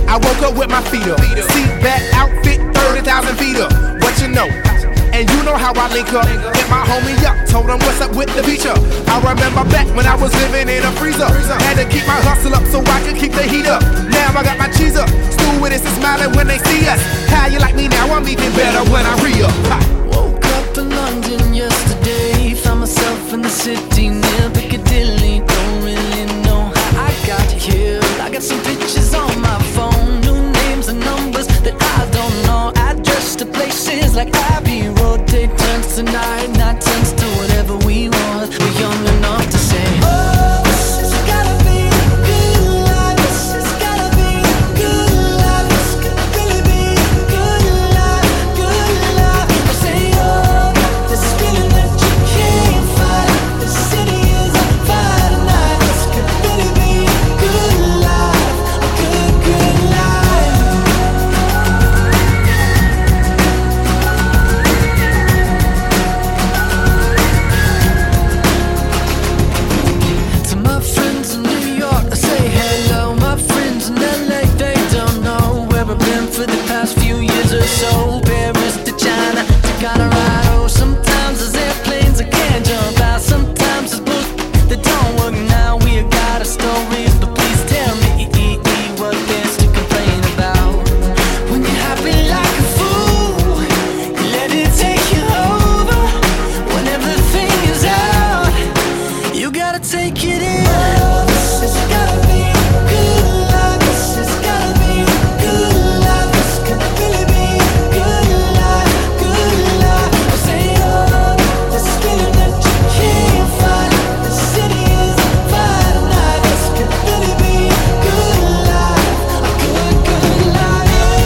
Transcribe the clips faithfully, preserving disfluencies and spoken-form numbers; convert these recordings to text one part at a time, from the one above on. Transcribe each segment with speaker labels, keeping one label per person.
Speaker 1: I woke up with my feet up. Seat back, outfit, thirty thousand feet up. What you know? And you know how I link up. Hit my homie up, told him what's up with the feature. I remember back when I was living in a freezer. Had to keep my hustle up so I could keep the heat up. Now I got my cheese up. Stewardess is smiling when they see us. How you like me now? I'm even better when I re-up.
Speaker 2: Woke up in London yesterday. Found myself in the city near Piccadilly. Don't really know how I got here. I got some pictures on my phone. New names and numbers that I don't know. Address to places like Abbey Road. Day turns to night, night turns to whatever we want. We're young enough to say, oh, this has gotta be a good life. This has gotta be a good life. This could really be a good life, good life. I say, oh, this feeling that you can't fight. The city is on fire tonight. This could really be a good life, a good, good life. To my friends in New York, I say hello. My friends in L A, they don't know where I've been for the past few years or so. Paris to China to Colorado. Sometimes there's airplanes I can't jump out. Sometimes it's books that don't work now. We got a story, but please tell me what there's to complain about. When you're happy like a fool, you let it take you over. When everything is out, you gotta take it in. Oh, this has gotta be a good life. This has gotta be a good life. This could really be a good life, good life. I say, oh, this feeling that you can't fight. The city is on fire tonight. This could really be a good life, a good, good life.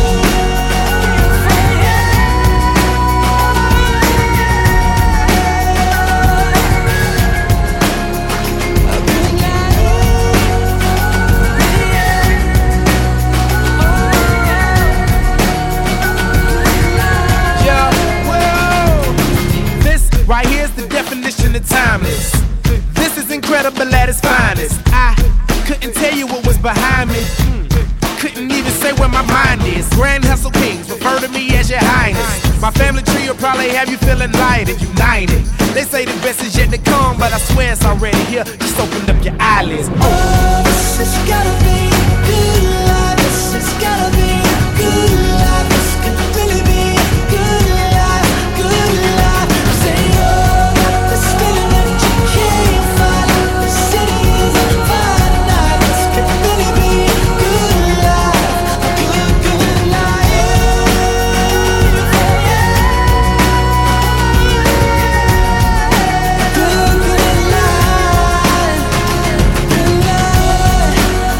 Speaker 1: Yeah, well, this right here's the definition of timeless. This is incredible at its finest. I couldn't tell you what was behind me. Couldn't even say where my mind is. Grand Hustle Kings, refer to me as your highness. My family tree will probably have you feeling light and united. They say the best is yet to come, but I swear it's already here. Just open up your eyelids. Oh.
Speaker 2: Oh, this has gotta be a good life. This has gotta be a good life. This could really be a good life, good life. I say, oh, this feeling that you can't fight. The city is on fire tonight. This could really be a good life, a good, good life. Good, good life, good life.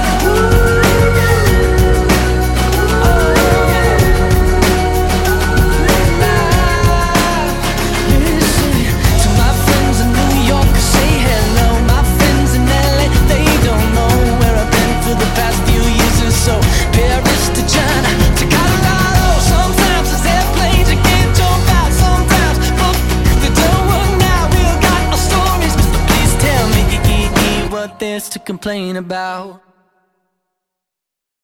Speaker 2: Listen to my friends in New York, say hello. My friends in L A, they don't know where I've been for the past few years or so. Paris to China to Colorado. Sometimes there's airplanes you can't jump out. Sometimes books that don't work now. We all got our stories, but please tell me what there's to complain about.